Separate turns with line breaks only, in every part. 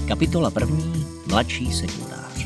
Kapitola 1. Mladší sekundář.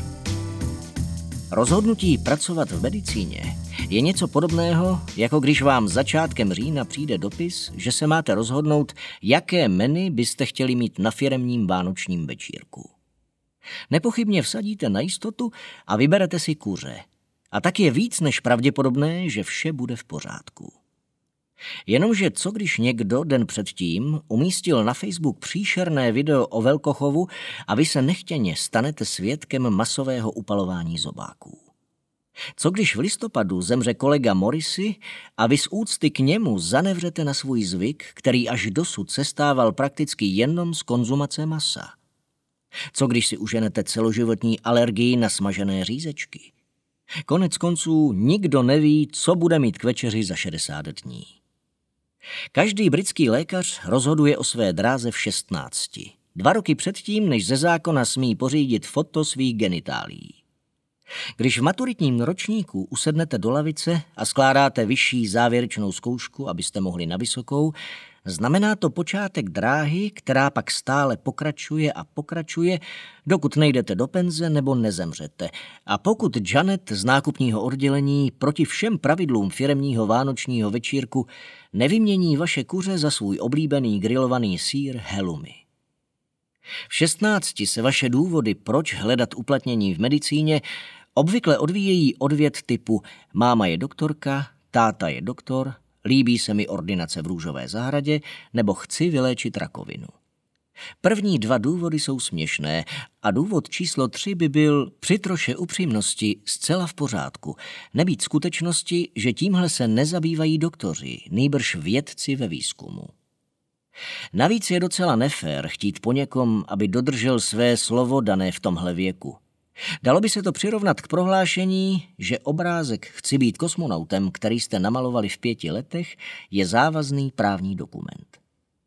Rozhodnutí pracovat v medicíně je něco podobného, jako když vám začátkem října přijde dopis, že se máte rozhodnout, jaké menu byste chtěli mít na firemním vánočním večírku. Nepochybně vsadíte na jistotu a vyberete si kuře. A tak je víc než pravděpodobné, že vše bude v pořádku. Jenomže co když někdo den předtím umístil na Facebook příšerné video o velkochovu a vy se nechtěně stanete svědkem masového upalování zobáků? Co když v listopadu zemře kolega Morrissey a vy z úcty k němu zanevřete na svůj zvyk, který až dosud sestával prakticky jenom z konzumace masa? Co když si uženete celoživotní alergii na smažené řízečky? Konec konců nikdo neví, co bude mít k večeři za 60 dní. Každý britský lékař rozhoduje o své dráze v 16. 2 roky předtím, než ze zákona smí pořídit foto svých genitálií. Když v maturitním ročníku usednete do lavice a skládáte vyšší závěrečnou zkoušku, abyste mohli na vysokou, znamená to počátek dráhy, která pak stále pokračuje a pokračuje, dokud nejdete do penze nebo nezemřete. A pokud Janet z nákupního oddělení proti všem pravidlům firemního vánočního večírku nevymění vaše kuře za svůj oblíbený grilovaný sýr halloumi. V 16 se vaše důvody, proč hledat uplatnění v medicíně, obvykle odvíjejí od vět typu máma je doktorka, táta je doktor, líbí se mi ordinace v růžové zahradě nebo chci vyléčit rakovinu. První 2 důvody jsou směšné a důvod číslo 3 by byl při troše upřímnosti zcela v pořádku, nebýt skutečnosti, že tímhle se nezabývají doktoři, nýbrž vědci ve výzkumu. Navíc je docela nefér chtít po někom, aby dodržel své slovo dané v tomhle věku. Dalo by se to přirovnat k prohlášení, že obrázek Chci být kosmonautem, který jste namalovali v 5 letech, je závazný právní dokument.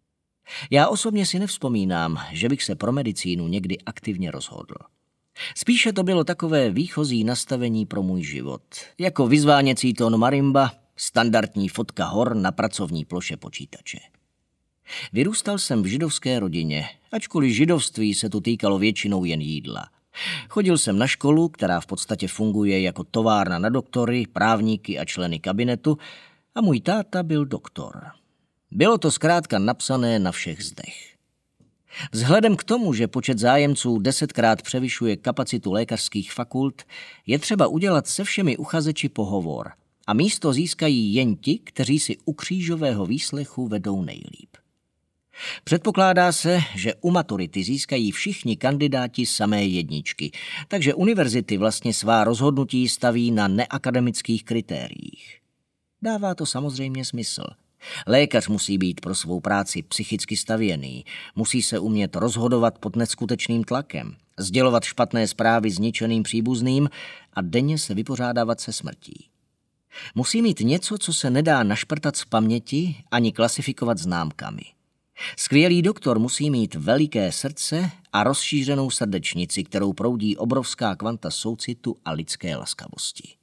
Já osobně si nevzpomínám, že bych se pro medicínu někdy aktivně rozhodl. Spíše to bylo takové výchozí nastavení pro můj život, jako vyzváněcí tón marimba, standardní fotka hor na pracovní ploše počítače. Vyrůstal jsem v židovské rodině, ačkoliv židovství se tu týkalo většinou jen jídla. Chodil jsem na školu, která v podstatě funguje jako továrna na doktory, právníky a členy kabinetu a můj táta byl doktor. Bylo to zkrátka napsané na všech zdech. Vzhledem k tomu, že počet zájemců 10krát převyšuje kapacitu lékařských fakult, je třeba udělat se všemi uchazeči pohovor a místo získají jen ti, kteří si u křížového výslechu vedou nejlíp. Předpokládá se, že u maturity získají všichni kandidáti samé jedničky, takže univerzity vlastně svá rozhodnutí staví na neakademických kritériích. Dává to samozřejmě smysl. Lékař musí být pro svou práci psychicky stavěný, musí se umět rozhodovat pod neskutečným tlakem, sdělovat špatné zprávy zničeným příbuzným a denně se vypořádávat se smrtí. Musí mít něco, co se nedá našprtat z paměti ani klasifikovat známkami. Skvělý doktor musí mít veliké srdce a rozšířenou srdečnici, kterou proudí obrovská kvanta soucitu a lidské laskavosti.